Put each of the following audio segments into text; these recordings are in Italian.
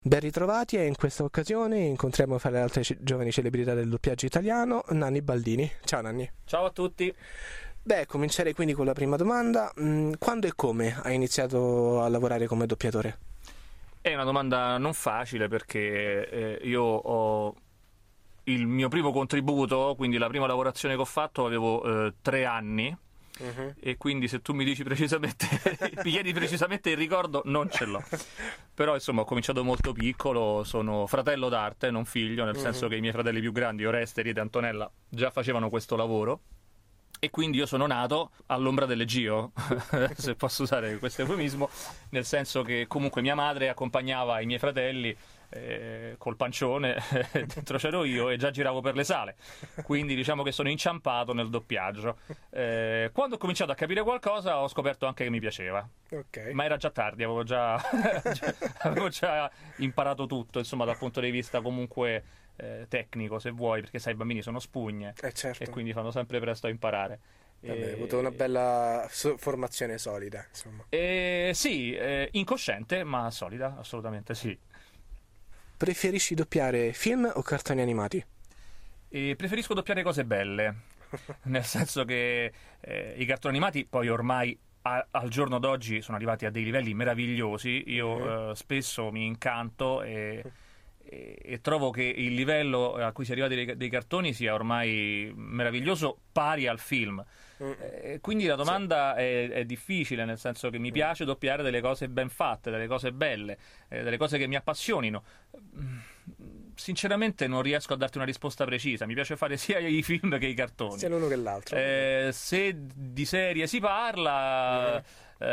Ben ritrovati e in questa occasione incontriamo fra le altre giovani celebrità del doppiaggio italiano, Nanni Baldini. Ciao Nanni. Ciao a tutti. Beh, comincerei quindi con la prima domanda. Quando e come hai iniziato a lavorare come doppiatore? È una domanda non facile perché io ho il mio primo contributo, quindi la prima lavorazione che ho fatto avevo 3 anni. E quindi se tu mi dici precisamente, mi chiedi precisamente il ricordo, non ce l'ho. Però insomma ho cominciato molto piccolo, sono fratello d'arte, non figlio, nel senso che i miei fratelli più grandi, Oreste, Rita e Antonella, già facevano questo lavoro. E quindi io sono nato all'ombra delle Gio, se posso usare questo eufemismo, nel senso che comunque mia madre accompagnava i miei fratelli col pancione, dentro c'ero io e già giravo per le sale, quindi diciamo che sono inciampato nel doppiaggio. Quando ho cominciato a capire qualcosa ho scoperto anche che mi piaceva, ma era già tardi, avevo già imparato tutto, insomma, dal punto di vista comunque tecnico, se vuoi, perché sai, i bambini sono spugne Certo. e quindi fanno sempre presto a imparare. Hai avuto una bella formazione solida, insomma. Sì, incosciente ma solida, assolutamente sì. Preferisci doppiare film o cartoni animati? E preferisco doppiare cose belle, nel senso che i cartoni animati poi ormai al giorno d'oggi sono arrivati a dei livelli meravigliosi. Io spesso mi incanto e trovo che il livello a cui si è arrivati dei cartoni sia ormai meraviglioso, pari al film. Quindi la domanda è difficile, nel senso che mi piace doppiare delle cose ben fatte, delle cose belle, delle cose che mi appassionino. Sinceramente non riesco a darti una risposta precisa, mi piace fare sia i film che i cartoni. Sia l'uno che l'altro. Se di serie si parla,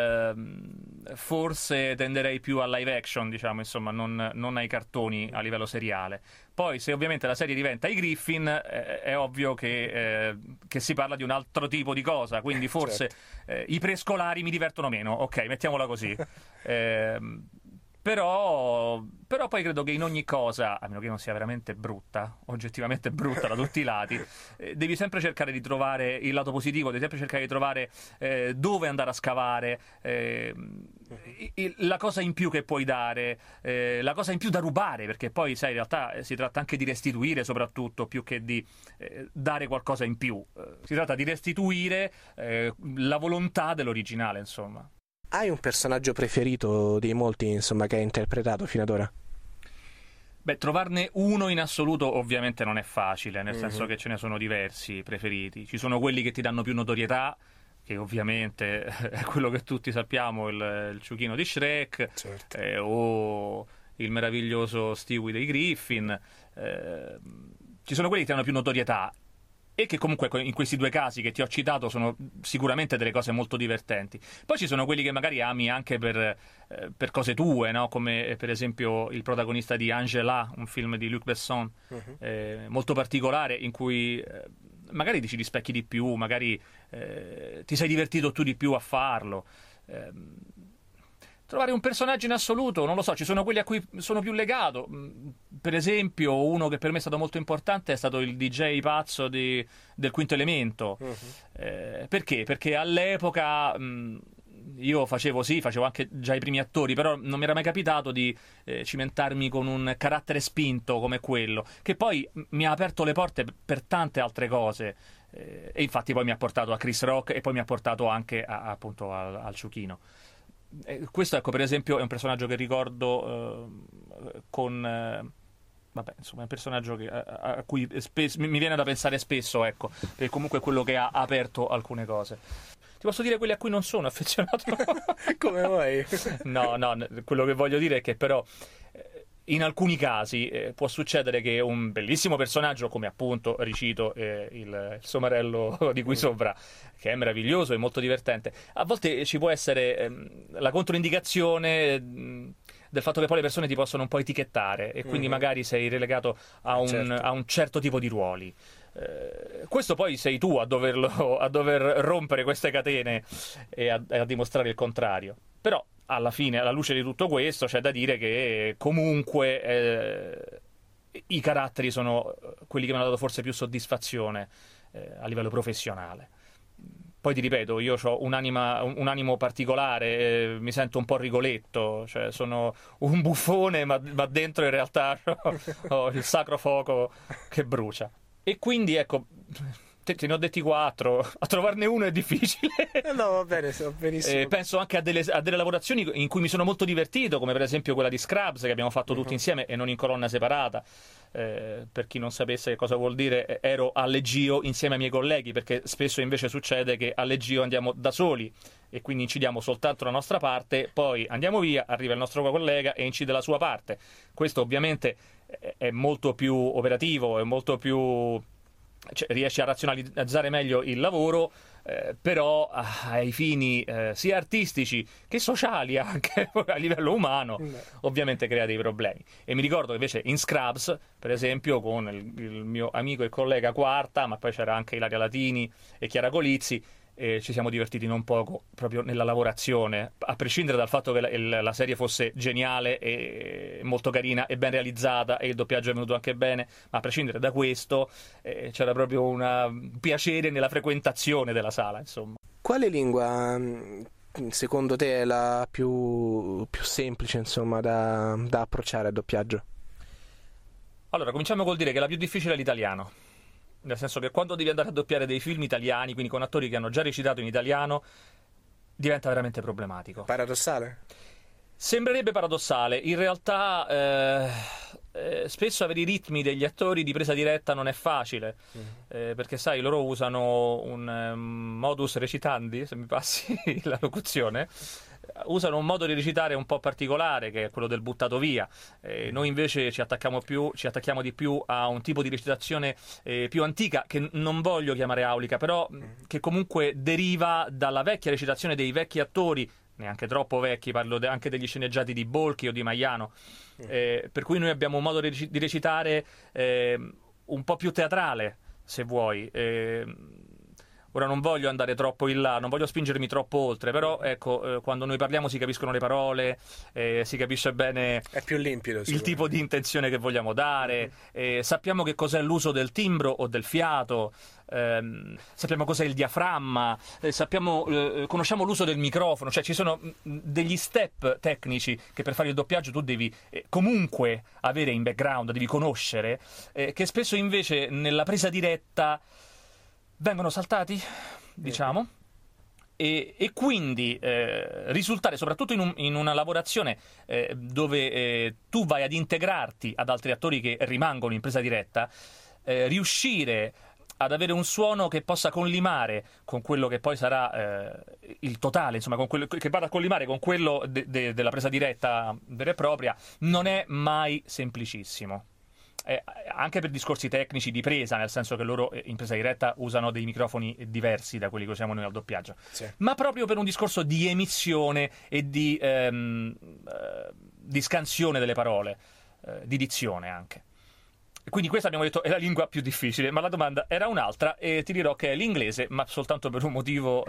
forse tenderei più a live action, diciamo, insomma, non ai cartoni a livello seriale. Poi se ovviamente la serie diventa i Griffin, è ovvio che si parla di un altro tipo di cosa, quindi forse i prescolari mi divertono meno, ok, mettiamola così. Però poi credo che in ogni cosa, a meno che non sia veramente brutta, oggettivamente brutta da tutti i lati, devi sempre cercare di trovare il lato positivo, devi sempre cercare di trovare dove andare a scavare, la cosa in più che puoi dare, la cosa in più da rubare, perché poi sai, in realtà si tratta anche di restituire soprattutto, più che di dare qualcosa in più. Si tratta di restituire la volontà dell'originale, insomma. Hai un personaggio preferito dei molti, insomma, che hai interpretato fino ad ora? Beh, trovarne uno in assoluto ovviamente non è facile, nel senso che ce ne sono diversi preferiti. Ci sono quelli che ti danno più notorietà, che ovviamente è quello che tutti sappiamo, il ciuchino di Shrek, o il meraviglioso Stewie dei Griffin. Ci sono quelli che ti danno più notorietà e che comunque in questi due casi che ti ho citato sono sicuramente delle cose molto divertenti. Poi ci sono quelli che magari ami anche per cose tue, no? Come per esempio il protagonista di Angela, un film di Luc Besson, molto particolare, in cui magari ti ci rispecchi di più, magari ti sei divertito tu di più a farlo. Trovare un personaggio in assoluto, non lo so, ci sono quelli a cui sono più legato. Per esempio, uno che per me è stato molto importante è stato il DJ pazzo del Quinto Elemento. Perché? Perché all'epoca io facevo anche già i primi attori, però non mi era mai capitato di cimentarmi con un carattere spinto come quello, che poi mi ha aperto le porte per tante altre cose. E infatti poi mi ha portato a Chris Rock e poi mi ha portato anche appunto al Ciuchino. Questo, ecco, per esempio, è un personaggio che ricordo vabbè, insomma, è un personaggio a cui mi viene da pensare spesso, ecco, perché comunque è quello che ha aperto alcune cose. Ti posso dire quelli a cui non sono affezionato? Come vuoi? No, quello che voglio dire è che però in alcuni casi può succedere che un bellissimo personaggio, come appunto ricito il somarello di qui sopra, che è meraviglioso e molto divertente, a volte ci può essere la controindicazione del fatto che poi le persone ti possono un po' etichettare e quindi magari sei relegato a un certo tipo di ruoli. Questo poi sei tu a dover rompere queste catene e a dimostrare il contrario. Però alla fine, alla luce di tutto questo, c'è da dire che comunque i caratteri sono quelli che mi hanno dato forse più soddisfazione a livello professionale. Poi ti ripeto, io ho un animo particolare, mi sento un po' Rigoletto, cioè sono un buffone, ma dentro in realtà ho il sacro fuoco che brucia. E quindi ecco, te ne ho detti 4, a trovarne uno è difficile. No, va bene, so benissimo. Penso anche a delle lavorazioni in cui mi sono molto divertito, come per esempio quella di Scrubs che abbiamo fatto tutti insieme e non in colonna separata. Per chi non sapesse che cosa vuol dire, ero a Leggio insieme ai miei colleghi, perché spesso invece succede che a Leggio andiamo da soli e quindi incidiamo soltanto la nostra parte, poi andiamo via, arriva il nostro collega e incide la sua parte. Questo ovviamente è molto più operativo, è molto più... Cioè, riesci a razionalizzare meglio il lavoro, però ai fini sia artistici che sociali, anche a livello umano, ovviamente crea dei problemi. E mi ricordo che invece in Scrubs, per esempio, con il mio amico e collega Quarta, ma poi c'era anche Ilaria Latini e Chiara Colizzi, ci siamo divertiti non poco proprio nella lavorazione, a prescindere dal fatto che la serie fosse geniale e molto carina e ben realizzata e il doppiaggio è venuto anche bene, ma a prescindere da questo c'era proprio un piacere nella frequentazione della sala, insomma. Quale lingua secondo te è la più semplice, insomma, da approcciare al doppiaggio? Allora, cominciamo col dire che la più difficile è l'italiano. Nel senso che quando devi andare a doppiare dei film italiani, quindi con attori che hanno già recitato in italiano, diventa veramente problematico. Paradossale? Sembrerebbe paradossale, in realtà spesso avere i ritmi degli attori di presa diretta non è facile, perché sai, loro usano un modus recitandi, se mi passi la locuzione, usano un modo di recitare un po' particolare, che è quello del buttato via. Noi invece ci attacchiamo di più a un tipo di recitazione più antica, che non voglio chiamare aulica, però che comunque deriva dalla vecchia recitazione dei vecchi attori, neanche troppo vecchi, parlo anche degli sceneggiati di Bolchi o di Maiano, per cui noi abbiamo un modo di recitare un po' più teatrale, se vuoi. Ora non voglio andare troppo in là, non voglio spingermi troppo oltre, però ecco, quando noi parliamo si capiscono le parole, si capisce bene è più limpido, il tipo di intenzione che vogliamo dare, sappiamo che cos'è l'uso del timbro o del fiato, sappiamo cos'è il diaframma, conosciamo l'uso del microfono, cioè ci sono degli step tecnici che per fare il doppiaggio tu devi comunque avere in background, devi conoscere, che spesso invece nella presa diretta vengono saltati, diciamo, e quindi risultare, soprattutto in una lavorazione dove tu vai ad integrarti ad altri attori che rimangono in presa diretta, riuscire ad avere un suono che possa collimare con quello che poi sarà il totale, insomma, con quello che vada a collimare con quello della presa diretta vera e propria, non è mai semplicissimo. Anche per discorsi tecnici di presa, nel senso che loro in presa diretta usano dei microfoni diversi da quelli che usiamo noi al doppiaggio, sì. Ma proprio per un discorso di emissione e di scansione delle parole, di dizione anche. Quindi questa, abbiamo detto, è la lingua più difficile, ma la domanda era un'altra e ti dirò che è l'inglese, ma soltanto per un motivo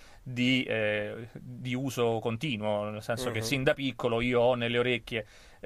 di uso continuo, nel senso che sin da piccolo io ho nelle orecchie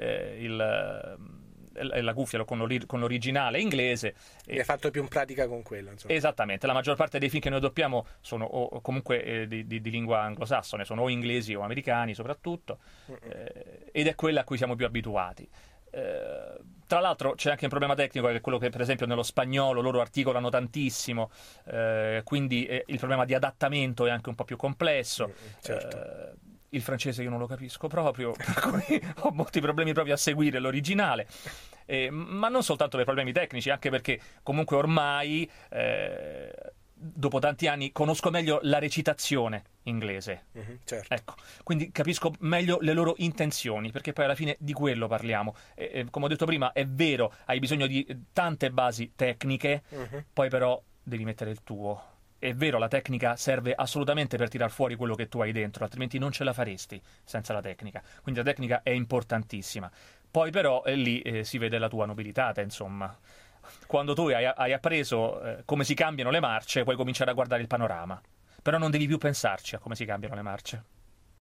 la cuffia con l'originale inglese. E hai fatto più in pratica con quello, insomma. Esattamente, la maggior parte dei film che noi doppiamo sono comunque di lingua anglosassone, sono o inglesi o americani soprattutto, ed è quella a cui siamo più abituati. Tra l'altro c'è anche un problema tecnico, che è quello che per esempio nello spagnolo loro articolano tantissimo, quindi il problema di adattamento è anche un po' più complesso. Certo. Il francese io non lo capisco proprio, per cui ho molti problemi proprio a seguire l'originale, ma non soltanto per problemi tecnici, anche perché comunque ormai, dopo tanti anni, conosco meglio la recitazione inglese. Certo. Ecco, quindi capisco meglio le loro intenzioni, perché poi alla fine di quello parliamo. Come ho detto prima, è vero, hai bisogno di tante basi tecniche, poi però devi mettere il tuo. È vero, la tecnica serve assolutamente per tirar fuori quello che tu hai dentro, altrimenti non ce la faresti senza la tecnica. Quindi la tecnica è importantissima. Poi però lì si vede la tua nobilità, insomma. Quando tu hai appreso come si cambiano le marce, puoi cominciare a guardare il panorama. Però non devi più pensarci a come si cambiano le marce.